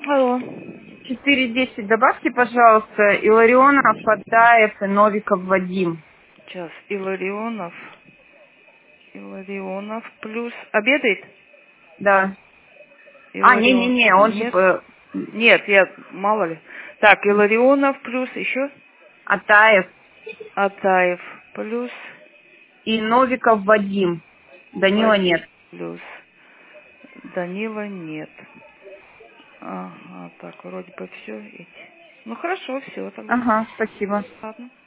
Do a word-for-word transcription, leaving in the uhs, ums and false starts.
Алло. четыре десять добавьте, пожалуйста, Илларионов, Фатаев и Новиков Вадим. Сейчас. Илларионов. Илларионов плюс... Обедает? Да. А, Илларион... не-не-не, он же Нет. э, Нет, я... Мало ли. Так, Илларионов плюс еще... Атаев Атаев плюс... и Новиков Вадим. Данила Вадим нет. плюс... Данила нет. Ага, так, вроде бы все эти. Ну хорошо, все тогда. Ага, спасибо. Ладно.